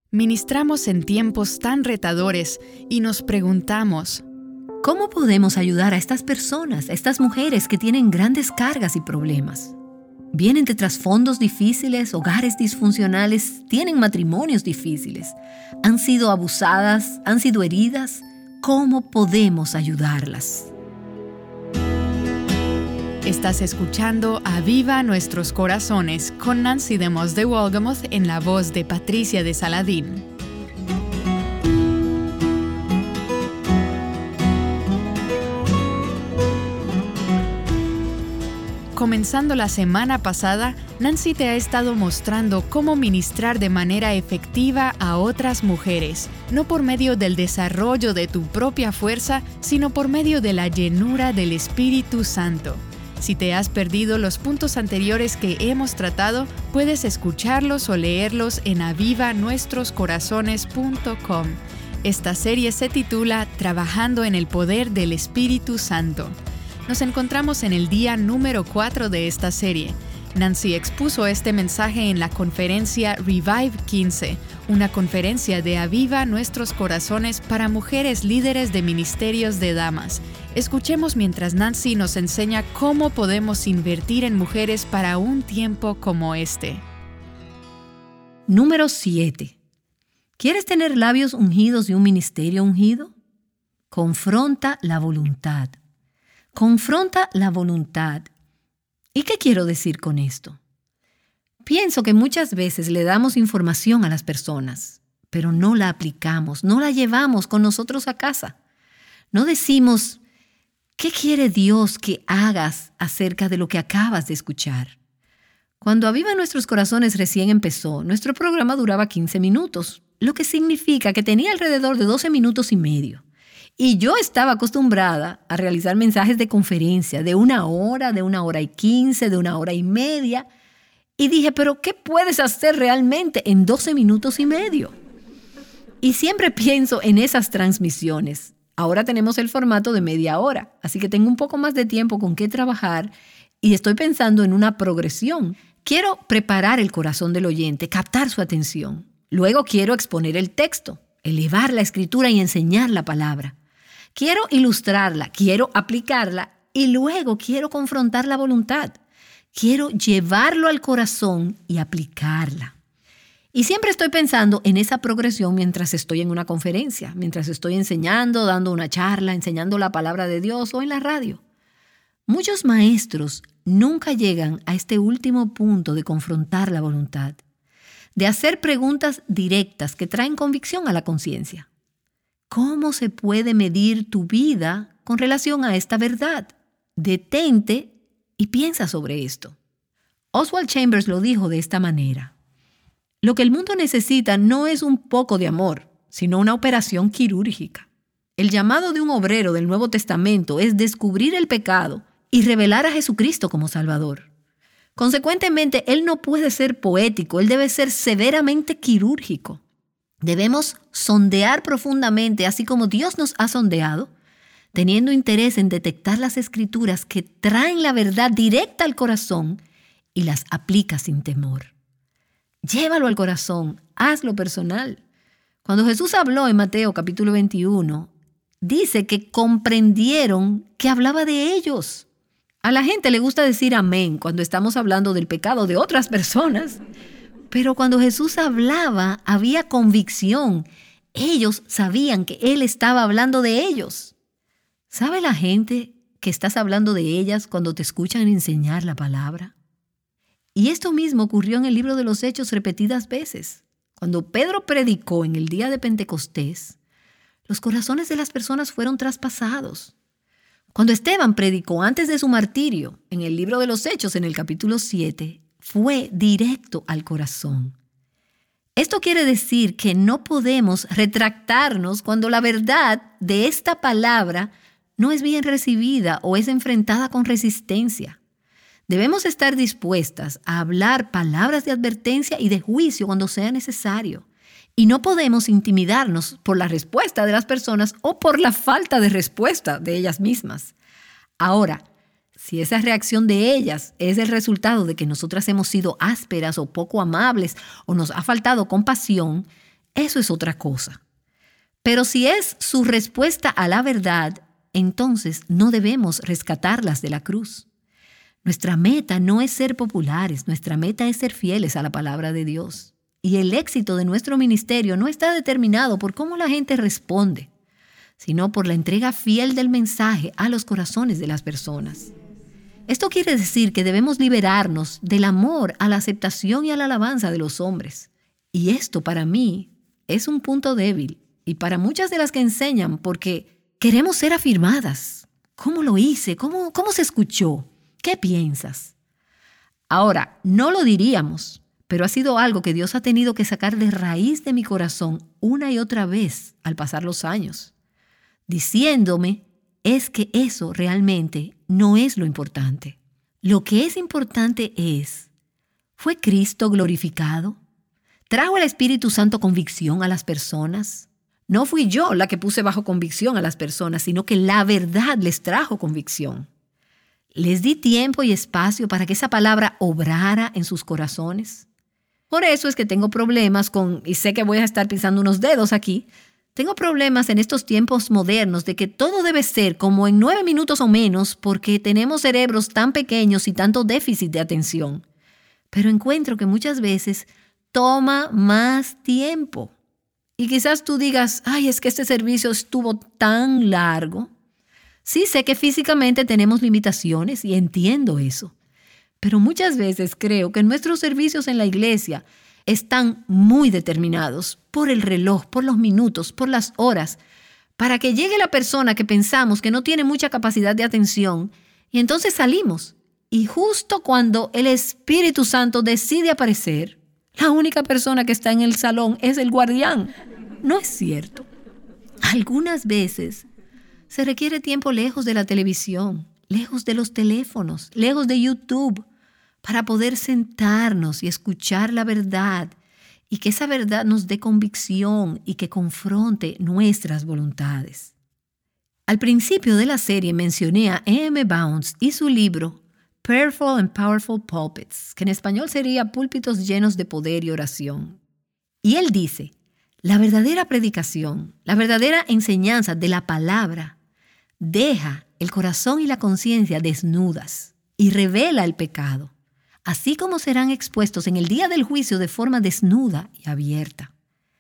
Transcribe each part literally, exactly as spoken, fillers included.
Ministramos en tiempos tan retadores y nos preguntamos, ¿cómo podemos ayudar a estas personas, a estas mujeres que tienen grandes cargas y problemas? Vienen de trasfondos difíciles, hogares disfuncionales, tienen matrimonios difíciles, han sido abusadas, han sido heridas. ¿Cómo podemos ayudarlas? Estás escuchando Aviva Nuestros Corazones con Nancy DeMoss de Wolgemuth en la voz de Patricia de Saladín. Comenzando la semana pasada, Nancy te ha estado mostrando cómo ministrar de manera efectiva a otras mujeres, no por medio del desarrollo de tu propia fuerza, sino por medio de la llenura del Espíritu Santo. Si te has perdido los puntos anteriores que hemos tratado, puedes escucharlos o leerlos en aviva nuestros corazones punto com. Esta serie se titula Trabajando en el Poder del Espíritu Santo. Nos encontramos en el día número cuatro de esta serie. Nancy expuso este mensaje en la conferencia Revive quince, una conferencia de Aviva Nuestros Corazones para mujeres líderes de ministerios de damas. Escuchemos mientras Nancy nos enseña cómo podemos invertir en mujeres para un tiempo como este. Número siete. ¿Quieres tener labios ungidos y un ministerio ungido? Confronta la voluntad. Confronta la voluntad. ¿Y qué quiero decir con esto? Pienso que muchas veces le damos información a las personas, pero no la aplicamos, no la llevamos con nosotros a casa. No decimos, ¿qué quiere Dios que hagas acerca de lo que acabas de escuchar? Cuando Aviva Nuestros Corazones recién empezó, nuestro programa duraba quince minutos, lo que significa que tenía alrededor de doce minutos y medio. Y yo estaba acostumbrada a realizar mensajes de conferencia de una hora, de una hora y quince, de una hora y media. Y dije, ¿pero qué puedes hacer realmente en doce minutos y medio? Y siempre pienso en esas transmisiones. Ahora tenemos el formato de media hora, así que tengo un poco más de tiempo con qué trabajar y estoy pensando en una progresión. Quiero preparar el corazón del oyente, captar su atención. Luego quiero exponer el texto, elevar la escritura y enseñar la palabra. Quiero ilustrarla, quiero aplicarla y luego quiero confrontar la voluntad. Quiero llevarlo al corazón y aplicarla. Y siempre estoy pensando en esa progresión mientras estoy en una conferencia, mientras estoy enseñando, dando una charla, enseñando la palabra de Dios o en la radio. Muchos maestros nunca llegan a este último punto de confrontar la voluntad, de hacer preguntas directas que traen convicción a la conciencia. ¿Cómo se puede medir tu vida con relación a esta verdad? Detente y piensa sobre esto. Oswald Chambers lo dijo de esta manera. Lo que el mundo necesita no es un poco de amor, sino una operación quirúrgica. El llamado de un obrero del Nuevo Testamento es descubrir el pecado y revelar a Jesucristo como Salvador. Consecuentemente, él no puede ser poético, él debe ser severamente quirúrgico. Debemos sondear profundamente, así como Dios nos ha sondeado, teniendo interés en detectar las escrituras que traen la verdad directa al corazón y las aplica sin temor. Llévalo al corazón, hazlo personal. Cuando Jesús habló en Mateo capítulo veintiuno, dice que comprendieron que hablaba de ellos. A la gente le gusta decir amén cuando estamos hablando del pecado de otras personas. Pero cuando Jesús hablaba, había convicción. Ellos sabían que Él estaba hablando de ellos. ¿Sabe la gente que estás hablando de ellas cuando te escuchan enseñar la palabra? Y esto mismo ocurrió en el libro de los Hechos repetidas veces. Cuando Pedro predicó en el día de Pentecostés, los corazones de las personas fueron traspasados. Cuando Esteban predicó antes de su martirio, en el libro de los Hechos, en el capítulo siete, fue directo al corazón. Esto quiere decir que no podemos retractarnos cuando la verdad de esta palabra no es bien recibida o es enfrentada con resistencia. Debemos estar dispuestas a hablar palabras de advertencia y de juicio cuando sea necesario. Y no podemos intimidarnos por la respuesta de las personas o por la falta de respuesta de ellas mismas. Ahora, si esa reacción de ellas es el resultado de que nosotras hemos sido ásperas o poco amables o nos ha faltado compasión, eso es otra cosa. Pero si es su respuesta a la verdad, entonces no debemos rescatarlas de la cruz. Nuestra meta no es ser populares, nuestra meta es ser fieles a la palabra de Dios. Y el éxito de nuestro ministerio no está determinado por cómo la gente responde, sino por la entrega fiel del mensaje a los corazones de las personas. Esto quiere decir que debemos liberarnos del amor a la aceptación y a la alabanza de los hombres. Y esto para mí es un punto débil y para muchas de las que enseñan porque queremos ser afirmadas. ¿Cómo lo hice? ¿Cómo, cómo se escuchó? ¿Qué piensas? Ahora, no lo diríamos, pero ha sido algo que Dios ha tenido que sacar de raíz de mi corazón una y otra vez al pasar los años, diciéndome es que eso realmente no es lo importante. Lo que es importante es, ¿fue Cristo glorificado? ¿Trajo el Espíritu Santo convicción a las personas? No fui yo la que puse bajo convicción a las personas, sino que la verdad les trajo convicción. ¿Les di tiempo y espacio para que esa palabra obrara en sus corazones? Por eso es que tengo problemas con, y sé que voy a estar pisando unos dedos aquí, tengo problemas en estos tiempos modernos de que todo debe ser como en nueve minutos o menos porque tenemos cerebros tan pequeños y tanto déficit de atención. Pero encuentro que muchas veces toma más tiempo. Y quizás tú digas, ay, es que este servicio estuvo tan largo. Sí, sé que físicamente tenemos limitaciones y entiendo eso. Pero muchas veces creo que nuestros servicios en la iglesia están muy determinados por el reloj, por los minutos, por las horas, para que llegue la persona que pensamos que no tiene mucha capacidad de atención y entonces salimos. Y justo cuando el Espíritu Santo decide aparecer, la única persona que está en el salón es el guardián. No es cierto. Algunas veces se requiere tiempo lejos de la televisión, lejos de los teléfonos, lejos de YouTube, para poder sentarnos y escuchar la verdad y que esa verdad nos dé convicción y que confronte nuestras voluntades. Al principio de la serie mencioné a E M Bounds y su libro Prayerful and Powerful Pulpits, que en español sería Púlpitos llenos de poder y oración. Y él dice, la verdadera predicación, la verdadera enseñanza de la palabra, deja el corazón y la conciencia desnudas y revela el pecado, así como serán expuestos en el día del juicio de forma desnuda y abierta.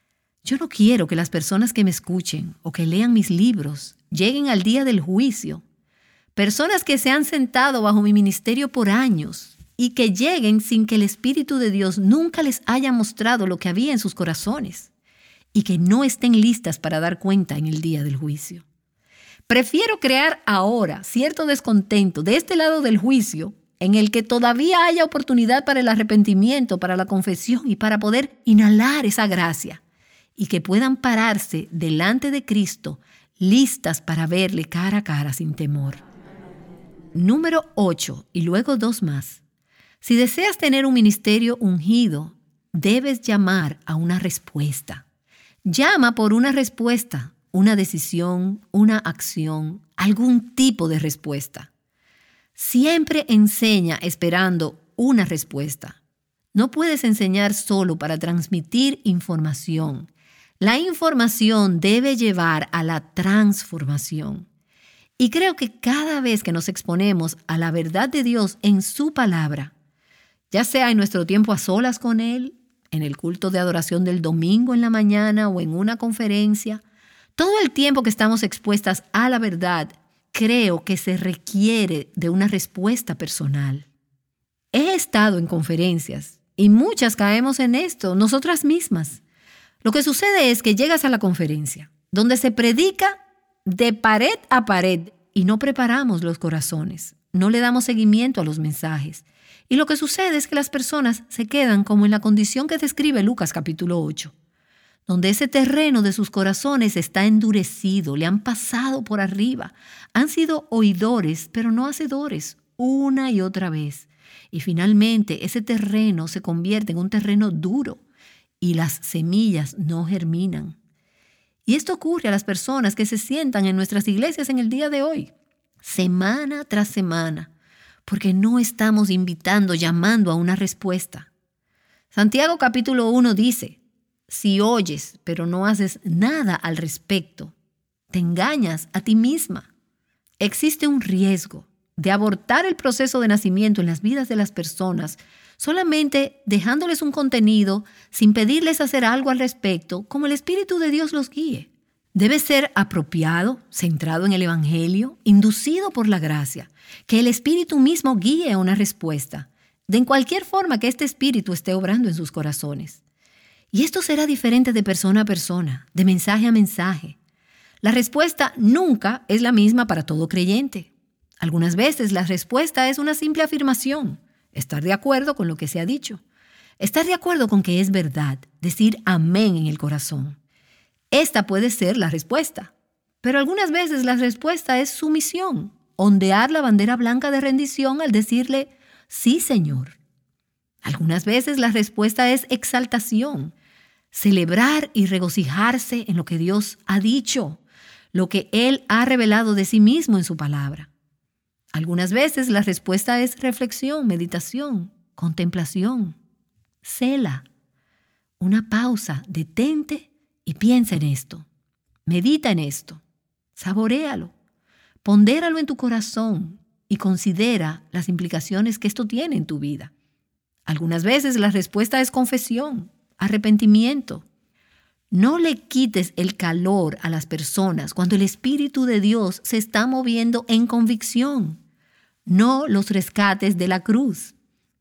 Yo no quiero que las personas que me escuchen o que lean mis libros lleguen al día del juicio, personas que se han sentado bajo mi ministerio por años y que lleguen sin que el Espíritu de Dios nunca les haya mostrado lo que había en sus corazones y que no estén listas para dar cuenta en el día del juicio. Prefiero crear ahora cierto descontento de este lado del juicio en el que todavía haya oportunidad para el arrepentimiento, para la confesión y para poder inhalar esa gracia y que puedan pararse delante de Cristo listas para verle cara a cara sin temor. Número ocho, y luego dos más. Si deseas tener un ministerio ungido, debes llamar a una respuesta. Llama por una respuesta, una decisión, una acción, algún tipo de respuesta. Siempre enseña esperando una respuesta. No puedes enseñar solo para transmitir información. La información debe llevar a la transformación. Y creo que cada vez que nos exponemos a la verdad de Dios en su palabra, ya sea en nuestro tiempo a solas con Él, en el culto de adoración del domingo en la mañana o en una conferencia, todo el tiempo que estamos expuestas a la verdad, creo que se requiere de una respuesta personal. He estado en conferencias y muchas caemos en esto, nosotras mismas. Lo que sucede es que llegas a la conferencia, donde se predica de pared a pared y no preparamos los corazones, no le damos seguimiento a los mensajes. Y lo que sucede es que las personas se quedan como en la condición que describe Lucas capítulo ocho, donde ese terreno de sus corazones está endurecido, le han pasado por arriba, han sido oidores, pero no hacedores, una y otra vez. Y finalmente ese terreno se convierte en un terreno duro y las semillas no germinan. Y esto ocurre a las personas que se sientan en nuestras iglesias en el día de hoy, semana tras semana, porque no estamos invitando, llamando a una respuesta. Santiago capítulo uno dice, Si oyes, pero no haces nada al respecto, te engañas a ti misma. Existe un riesgo de abortar el proceso de nacimiento en las vidas de las personas solamente dejándoles un contenido sin pedirles hacer algo al respecto, como el Espíritu de Dios los guíe. Debe ser apropiado, centrado en el Evangelio, inducido por la gracia, que el Espíritu mismo guíe a una respuesta, de en cualquier forma que este Espíritu esté obrando en sus corazones. Y esto será diferente de persona a persona, de mensaje a mensaje. La respuesta nunca es la misma para todo creyente. Algunas veces la respuesta es una simple afirmación, estar de acuerdo con lo que se ha dicho, estar de acuerdo con que es verdad, decir amén en el corazón. Esta puede ser la respuesta, pero algunas veces la respuesta es sumisión, ondear la bandera blanca de rendición al decirle, sí, Señor. Algunas veces la respuesta es exaltación, celebrar y regocijarse en lo que Dios ha dicho, lo que Él ha revelado de sí mismo en su palabra. Algunas veces la respuesta es reflexión, meditación, contemplación, cela, una pausa, detente y piensa en esto, medita en esto, saboréalo, pondéralo en tu corazón y considera las implicaciones que esto tiene en tu vida. Algunas veces la respuesta es confesión, arrepentimiento. No le quites el calor a las personas cuando el Espíritu de Dios se está moviendo en convicción. No los rescates de la cruz.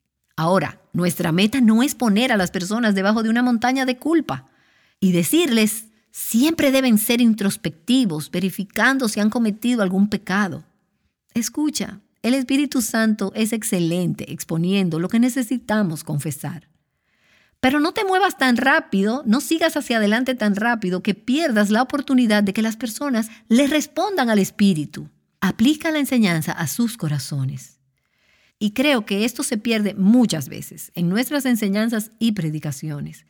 Ahora, nuestra meta no es poner a las personas debajo de una montaña de culpa y decirles siempre deben ser introspectivos, verificando si han cometido algún pecado. Escucha, el Espíritu Santo es excelente exponiendo lo que necesitamos confesar. Pero no te muevas tan rápido, no sigas hacia adelante tan rápido que pierdas la oportunidad de que las personas le respondan al Espíritu. Aplica la enseñanza a sus corazones. Y creo que esto se pierde muchas veces en nuestras enseñanzas y predicaciones.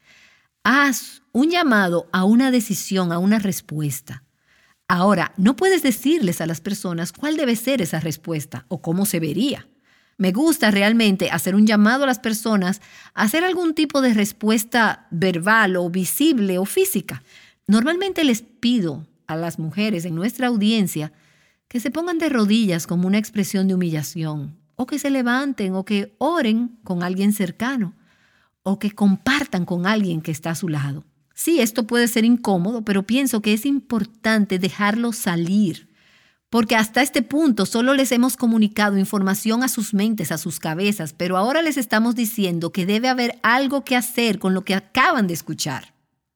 Haz un llamado a una decisión, a una respuesta. Ahora, no puedes decirles a las personas cuál debe ser esa respuesta o cómo se vería. Me gusta realmente hacer un llamado a las personas a hacer algún tipo de respuesta verbal o visible o física. Normalmente les pido a las mujeres en nuestra audiencia que se pongan de rodillas como una expresión de humillación, o que se levanten o que oren con alguien cercano, o que compartan con alguien que está a su lado. Sí, esto puede ser incómodo, pero pienso que es importante dejarlo salir. Porque hasta este punto solo les hemos comunicado información a sus mentes, a sus cabezas, pero ahora les estamos diciendo que debe haber algo que hacer con lo que acaban de escuchar.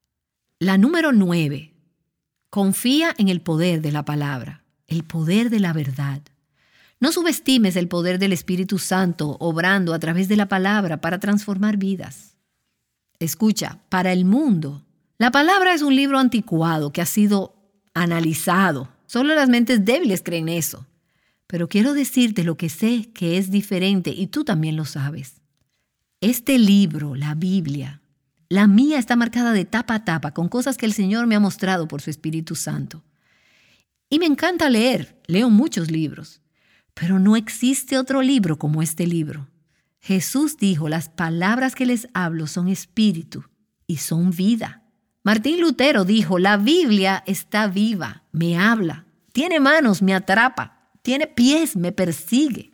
La número nueve. Confía en el poder de la palabra, el poder de la verdad. No subestimes el poder del Espíritu Santo obrando a través de la palabra para transformar vidas. Escucha, para el mundo, la palabra es un libro anticuado que ha sido analizado. Solo las mentes débiles creen eso. Pero quiero decirte lo que sé que es diferente y tú también lo sabes. Este libro, la Biblia, la mía está marcada de tapa a tapa con cosas que el Señor me ha mostrado por su Espíritu Santo. Y me encanta leer, leo muchos libros, pero no existe otro libro como este libro. Jesús dijo, las palabras que les hablo son espíritu y son vida. Martín Lutero dijo, la Biblia está viva, me habla, tiene manos, me atrapa, tiene pies, me persigue.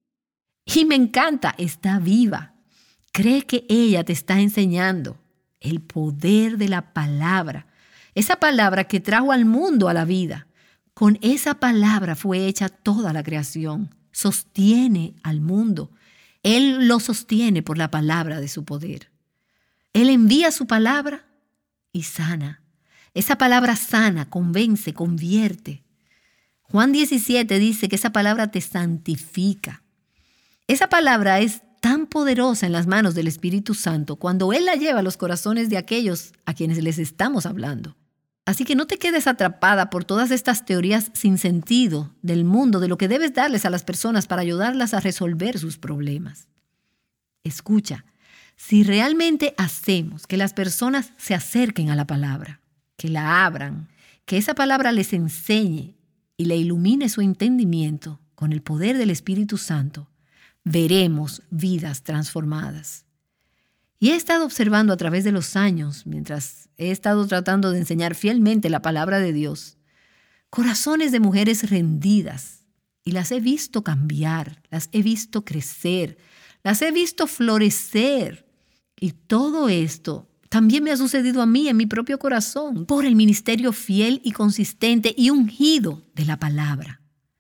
Y me encanta, está viva. Cree que ella te está enseñando el poder de la palabra, esa palabra que trajo al mundo a la vida. Con esa palabra fue hecha toda la creación, sostiene al mundo. Él lo sostiene por la palabra de su poder. Él envía su palabra y sana. Esa palabra sana, convence, convierte. Juan diecisiete dice que esa palabra te santifica. Esa palabra es tan poderosa en las manos del Espíritu Santo cuando Él la lleva a los corazones de aquellos a quienes les estamos hablando. Así que no te quedes atrapada por todas estas teorías sin sentido del mundo, de lo que debes darles a las personas para ayudarlas a resolver sus problemas. Escucha. Si realmente hacemos que las personas se acerquen a la palabra, que la abran, que esa palabra les enseñe y le ilumine su entendimiento con el poder del Espíritu Santo, veremos vidas transformadas. Y he estado observando a través de los años, mientras he estado tratando de enseñar fielmente la palabra de Dios, corazones de mujeres rendidas. Y las he visto cambiar, las he visto crecer, las he visto florecer. Y todo esto también me ha sucedido a mí en mi propio corazón por el ministerio fiel y consistente y ungido de la palabra.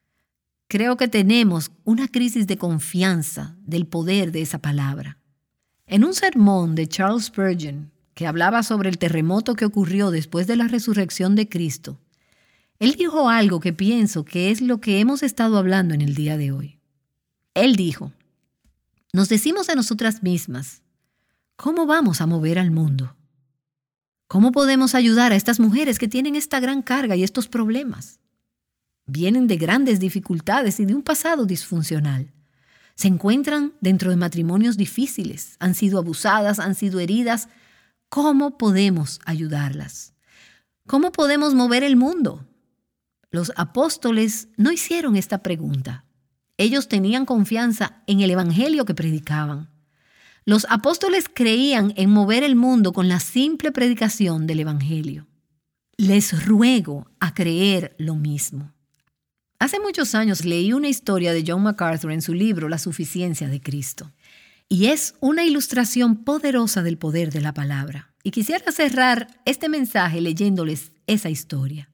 Creo que tenemos una crisis de confianza del poder de esa palabra. En un sermón de Charles Spurgeon, que hablaba sobre el terremoto que ocurrió después de la resurrección de Cristo, él dijo algo que pienso que es lo que hemos estado hablando en el día de hoy. Él dijo, nos decimos a nosotras mismas, ¿cómo vamos a mover al mundo? ¿Cómo podemos ayudar a estas mujeres que tienen esta gran carga y estos problemas? Vienen de grandes dificultades y de un pasado disfuncional. Se encuentran dentro de matrimonios difíciles, han sido abusadas, han sido heridas. ¿Cómo podemos ayudarlas? ¿Cómo podemos mover el mundo? Los apóstoles no hicieron esta pregunta. Ellos tenían confianza en el evangelio que predicaban. Los apóstoles creían en mover el mundo con la simple predicación del evangelio. Les ruego a creer lo mismo. Hace muchos años leí una historia de John MacArthur en su libro La suficiencia de Cristo. Y es una ilustración poderosa del poder de la palabra. Y quisiera cerrar este mensaje leyéndoles esa historia.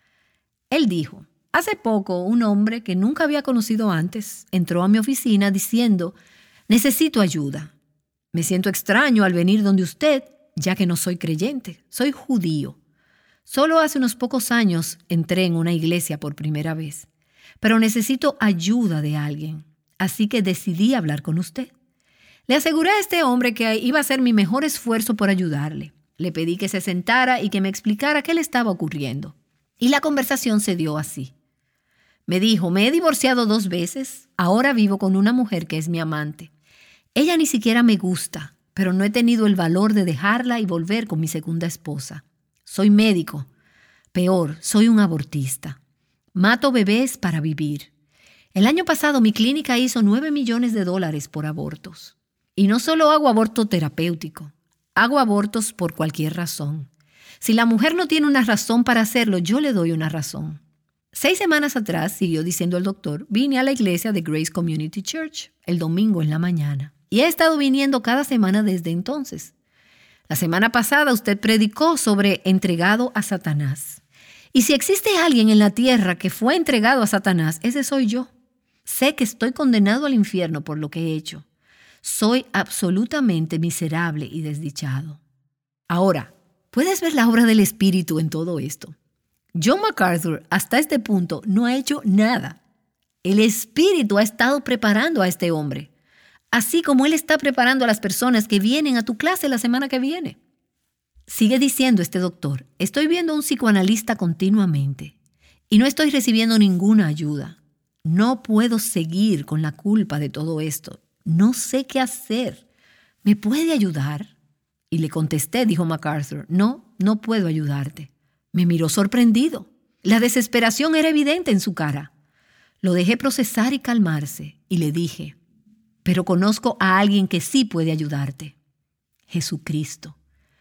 Él dijo, hace poco un hombre que nunca había conocido antes entró a mi oficina diciendo, necesito ayuda. Me siento extraño al venir donde usted, ya que no soy creyente, soy judío. Solo hace unos pocos años entré en una iglesia por primera vez, pero necesito ayuda de alguien, así que decidí hablar con usted. Le aseguré a este hombre que iba a hacer mi mejor esfuerzo por ayudarle. Le pedí que se sentara y que me explicara qué le estaba ocurriendo. Y la conversación se dio así. Me dijo, me he divorciado dos veces, ahora vivo con una mujer que es mi amante. Ella ni siquiera me gusta, pero no he tenido el valor de dejarla y volver con mi segunda esposa. Soy médico. Peor, soy un abortista. Mato bebés para vivir. El año pasado mi clínica hizo nueve millones de dólares por abortos. Y no solo hago aborto terapéutico, hago abortos por cualquier razón. Si la mujer no tiene una razón para hacerlo, yo le doy una razón. Seis semanas atrás, siguió diciendo el doctor, vine a la iglesia de Grace Community Church el domingo en la mañana. Y he estado viniendo cada semana desde entonces. La semana pasada usted predicó sobre entregado a Satanás. Y si existe alguien en la tierra que fue entregado a Satanás, ese soy yo. Sé que estoy condenado al infierno por lo que he hecho. Soy absolutamente miserable y desdichado. Ahora, ¿puedes ver la obra del Espíritu en todo esto? John MacArthur hasta este punto no ha hecho nada. El Espíritu ha estado preparando a este hombre, así como Él está preparando a las personas que vienen a tu clase la semana que viene. Sigue diciendo este doctor, estoy viendo a un psicoanalista continuamente y no estoy recibiendo ninguna ayuda. No puedo seguir con la culpa de todo esto. No sé qué hacer. ¿Me puede ayudar? Y le contesté, dijo MacArthur, no, no puedo ayudarte. Me miró sorprendido. La desesperación era evidente en su cara. Lo dejé procesar y calmarse y le dije, pero conozco a alguien que sí puede ayudarte. Jesucristo.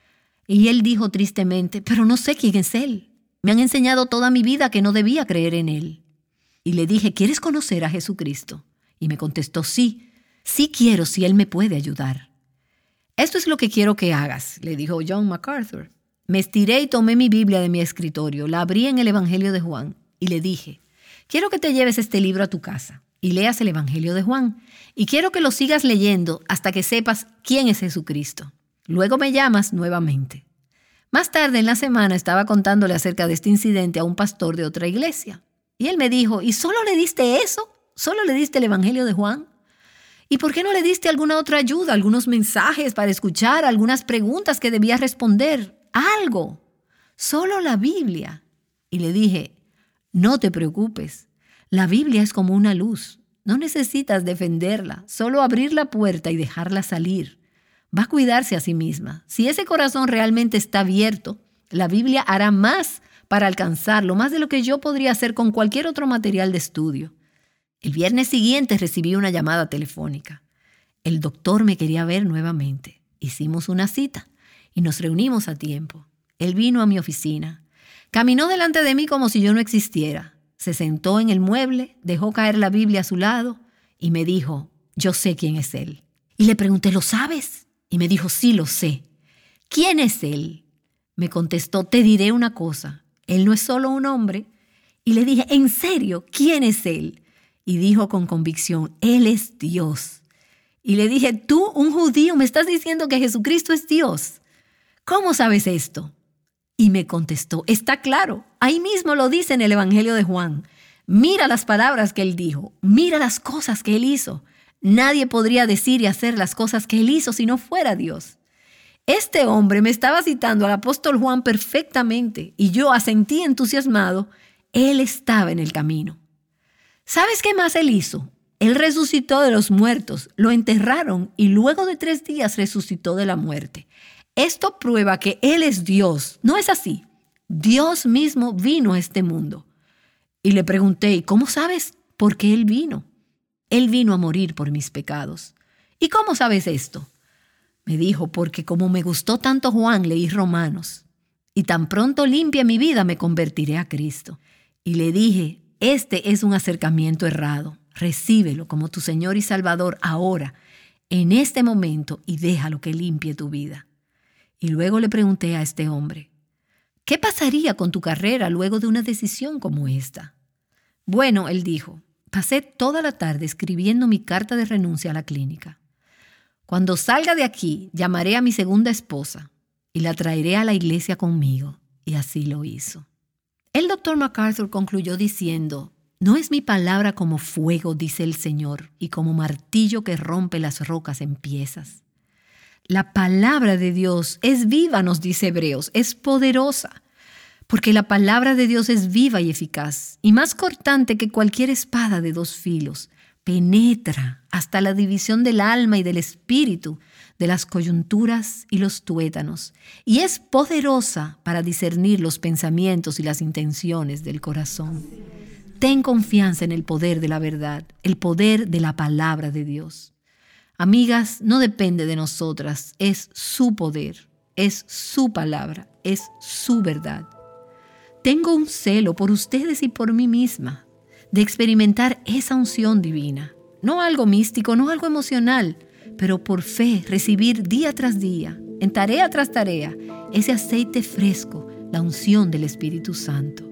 Y él dijo tristemente, pero no sé quién es Él. Me han enseñado toda mi vida que no debía creer en Él. Y le dije, ¿quieres conocer a Jesucristo? Y me contestó, sí, sí quiero si Él me puede ayudar. Esto es lo que quiero que hagas, le dijo John MacArthur. Me estiré y tomé mi Biblia de mi escritorio, la abrí en el Evangelio de Juan y le dije, quiero que te lleves este libro a tu casa y leas el Evangelio de Juan. Y quiero que lo sigas leyendo hasta que sepas quién es Jesucristo. Luego me llamas nuevamente. Más tarde en la semana estaba contándole acerca de este incidente a un pastor de otra iglesia. Y él me dijo, ¿y solo le diste eso? ¿Solo le diste el Evangelio de Juan? ¿Y por qué no le diste alguna otra ayuda, algunos mensajes para escuchar, algunas preguntas que debía responder? Algo. Solo la Biblia. Y le dije, no te preocupes. La Biblia es como una luz. No necesitas defenderla, solo abrir la puerta y dejarla salir. Va a cuidarse a sí misma. Si ese corazón realmente está abierto, la Biblia hará más para alcanzarlo, más de lo que yo podría hacer con cualquier otro material de estudio. El viernes siguiente recibí una llamada telefónica. El doctor me quería ver nuevamente Hicimos una cita y nos reunimos a tiempo. Él vino a mi oficina. Caminó delante de mí como si yo no existiera. Se sentó en el mueble, dejó caer la Biblia a su lado y me dijo, yo sé quién es él. Y le pregunté, ¿lo sabes? Y me dijo, sí, lo sé. ¿Quién es él? Me contestó, te diré una cosa. Él no es solo un hombre. Y le dije, ¿en serio? ¿Quién es él? Y dijo con convicción, Él es Dios. Y le dije, tú, un judío, me estás diciendo que Jesucristo es Dios. ¿Cómo sabes esto? Y me contestó, está claro, ahí mismo lo dice en el Evangelio de Juan. Mira las palabras que él dijo, mira las cosas que él hizo. Nadie podría decir y hacer las cosas que él hizo si no fuera Dios. Este hombre me estaba citando al apóstol Juan perfectamente y yo asentí entusiasmado. Él estaba en el camino. ¿Sabes qué más él hizo? Él resucitó de los muertos, lo enterraron y luego de tres días resucitó de la muerte. Esto prueba que Él es Dios. ¿No es así? Dios mismo vino a este mundo. Y le pregunté, ¿y cómo sabes por qué Él vino? Él vino a morir por mis pecados. ¿Y cómo sabes esto? Me dijo, porque como me gustó tanto Juan, leí Romanos. Y tan pronto limpie mi vida, me convertiré a Cristo. Y le dije, este es un acercamiento errado. Recíbelo como tu Señor y Salvador ahora, en este momento, y déjalo que limpie tu vida. Y luego le pregunté a este hombre, ¿qué pasaría con tu carrera luego de una decisión como esta? Bueno, él dijo, pasé toda la tarde escribiendo mi carta de renuncia a la clínica. Cuando salga de aquí, llamaré a mi segunda esposa y la traeré a la iglesia conmigo. Y así lo hizo. El doctor MacArthur concluyó diciendo, no es mi palabra como fuego, dice el Señor, y como martillo que rompe las rocas en piezas. La palabra de Dios es viva, nos dice Hebreos, es poderosa, porque la palabra de Dios es viva y eficaz, y más cortante que cualquier espada de dos filos, penetra hasta la división del alma y del espíritu, de las coyunturas y los tuétanos, y es poderosa para discernir los pensamientos y las intenciones del corazón. Ten confianza en el poder de la verdad, el poder de la palabra de Dios. Amigas, no depende de nosotras, es su poder, es su palabra, es su verdad. Tengo un celo por ustedes y por mí misma, de experimentar esa unción divina, no algo místico, no algo emocional, pero por fe recibir día tras día, en tarea tras tarea, ese aceite fresco, la unción del Espíritu Santo.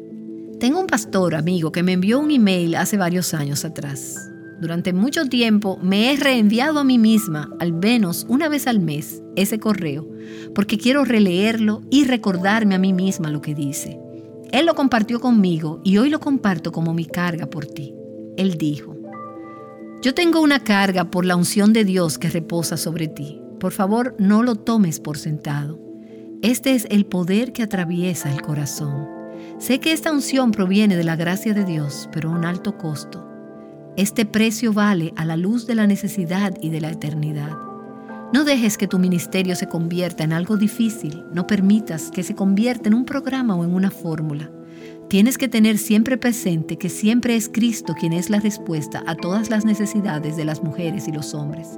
Tengo un pastor amigo que me envió un email hace varios años atrás. Durante mucho tiempo me he reenviado a mí misma, al menos una vez al mes, ese correo, porque quiero releerlo y recordarme a mí misma lo que dice. Él lo compartió conmigo y hoy lo comparto como mi carga por ti. Él dijo, yo tengo una carga por la unción de Dios que reposa sobre ti. Por favor, no lo tomes por sentado. Este es el poder que atraviesa el corazón. Sé que esta unción proviene de la gracia de Dios, pero a un alto costo. Este precio vale a la luz de la necesidad y de la eternidad. No dejes que tu ministerio se convierta en algo difícil. No permitas que se convierta en un programa o en una fórmula. Tienes que tener siempre presente que siempre es Cristo quien es la respuesta a todas las necesidades de las mujeres y los hombres.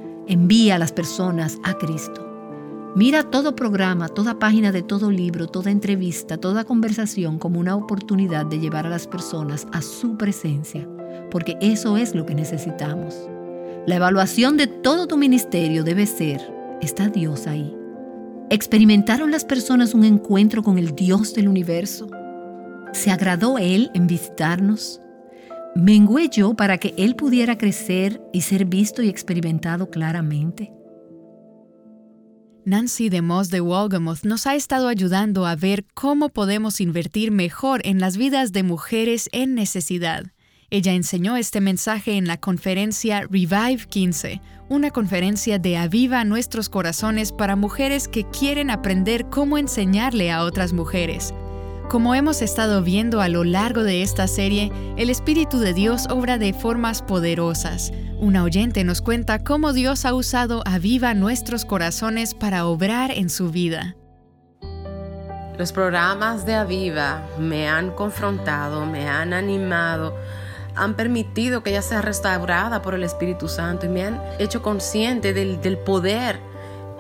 Envía a las personas a Cristo. Mira todo programa, toda página de todo libro, toda entrevista, toda conversación como una oportunidad de llevar a las personas a su presencia, porque eso es lo que necesitamos. La evaluación de todo tu ministerio debe ser, ¿está Dios ahí? ¿Experimentaron las personas un encuentro con el Dios del universo? ¿Se agradó Él en visitarnos? ¿Mengué yo para que Él pudiera crecer y ser visto y experimentado claramente? Nancy DeMoss de Wolgemuth nos ha estado ayudando a ver cómo podemos invertir mejor en las vidas de mujeres en necesidad. Ella enseñó este mensaje en la conferencia Revive quince, una conferencia de Aviva Nuestros Corazones para mujeres que quieren aprender cómo enseñarle a otras mujeres. Como hemos estado viendo a lo largo de esta serie, el Espíritu de Dios obra de formas poderosas. Una oyente nos cuenta cómo Dios ha usado Aviva Nuestros Corazones para obrar en su vida. Los programas de Aviva me han confrontado, me han animado, han permitido que ella sea restaurada por el Espíritu Santo y me han hecho consciente del, del poder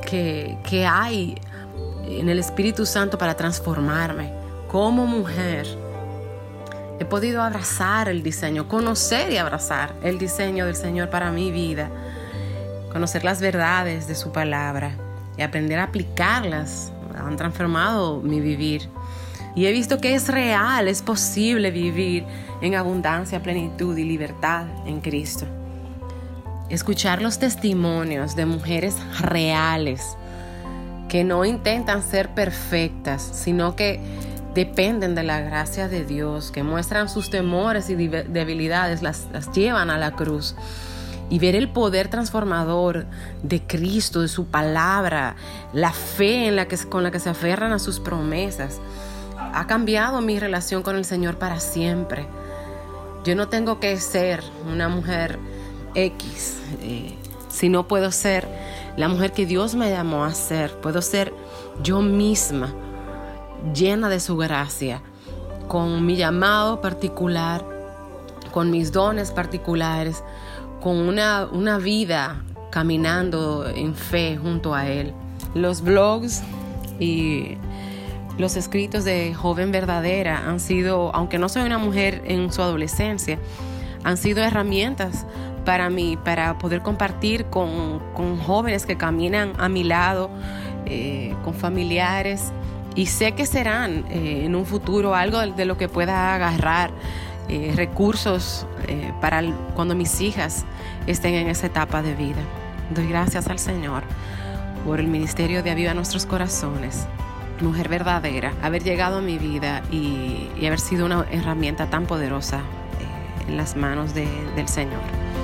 que, que hay en el Espíritu Santo para transformarme. Como mujer he podido abrazar el diseño, conocer y abrazar el diseño del Señor para mi vida, conocer las verdades de su palabra y aprender a aplicarlas. Han transformado mi vivir. Y he visto que es real, es posible vivir en abundancia, plenitud y libertad en Cristo. Escuchar los testimonios de mujeres reales que no intentan ser perfectas, sino que dependen de la gracia de Dios, que muestran sus temores y debilidades, las, las llevan a la cruz. Y ver el poder transformador de Cristo, de su palabra, la fe en la que, con la que se aferran a sus promesas, ha cambiado mi relación con el Señor para siempre. Yo no tengo que ser una mujer X, eh, sino puedo ser la mujer que Dios me llamó a ser. Puedo ser yo misma, llena de su gracia, con mi llamado particular, con mis dones particulares, con una, una vida caminando en fe junto a Él. Los blogs y los escritos de Joven Verdadera han sido, aunque no soy una mujer en su adolescencia, han sido herramientas para mí, para poder compartir con, con jóvenes que caminan a mi lado, eh, con familiares, y sé que serán eh, en un futuro algo de lo que pueda agarrar, eh, recursos eh, para el, cuando mis hijas estén en esa etapa de vida. Doy gracias al Señor por el ministerio de Aviva Nuestros Corazones, Mujer Verdadera, haber llegado a mi vida y, y haber sido una herramienta tan poderosa eh, en las manos de, del Señor.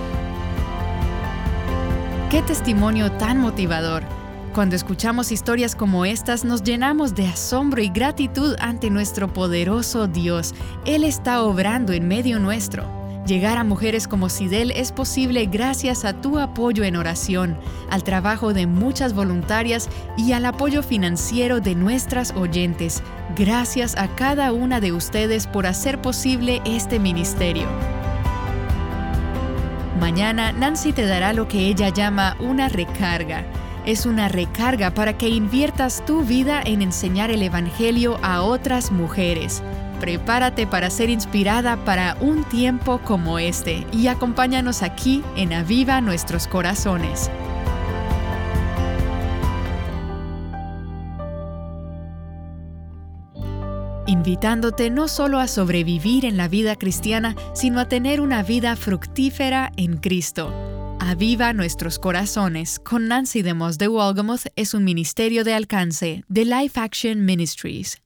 ¡Qué testimonio tan motivador! Cuando escuchamos historias como estas, nos llenamos de asombro y gratitud ante nuestro poderoso Dios. Él está obrando en medio nuestro. Llegar a mujeres como Sidel es posible gracias a tu apoyo en oración, al trabajo de muchas voluntarias y al apoyo financiero de nuestras oyentes. Gracias a cada una de ustedes por hacer posible este ministerio. Mañana, Nancy te dará lo que ella llama una recarga. Es una recarga para que inviertas tu vida en enseñar el Evangelio a otras mujeres. Prepárate para ser inspirada para un tiempo como este y acompáñanos aquí en Aviva Nuestros Corazones. Invitándote no solo a sobrevivir en la vida cristiana, sino a tener una vida fructífera en Cristo. Aviva Nuestros Corazones con Nancy DeMoss de Wolgemuth es un ministerio de alcance de Life Action Ministries.